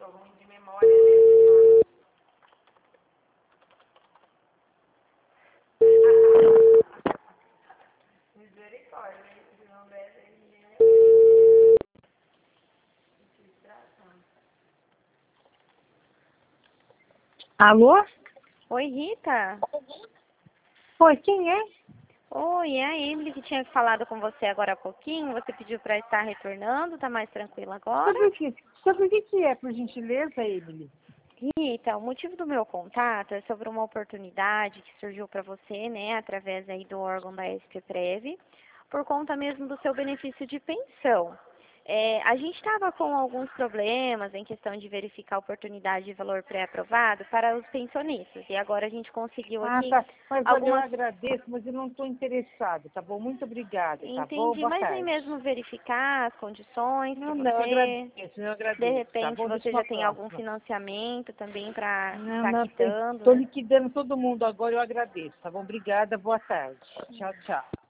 ruim de memória, né? Misericórdia, se não desse aí, ninguém ia se tratar. Alô? Oi, Rita. Oi, quem é? Oi, é a Emily que tinha falado com você agora há pouquinho. Você pediu para estar retornando, tá mais tranquila agora? Sobre o que é, por gentileza, Emily? Rita, o motivo do meu contato é sobre uma oportunidade que surgiu para você, né, através aí do órgão da SPPrev, por conta mesmo do seu benefício de pensão. A gente estava com alguns problemas em questão de verificar a oportunidade de valor pré-aprovado para os pensionistas. E agora a gente conseguiu aqui Tá. Mas olha, eu algumas... agradeço, mas eu não estou interessado, tá bom? Muito obrigada, tá bom? Entendi, Boa mas nem tarde. mesmo verificar as condições que Não, você... eu agradeço, De tá repente bom? Deixa você uma já tem algum próxima. financiamento também para Não, estar não, quitando, estou né? liquidando todo mundo agora, eu agradeço, tá bom? Obrigada, boa tarde. Tchau, tchau.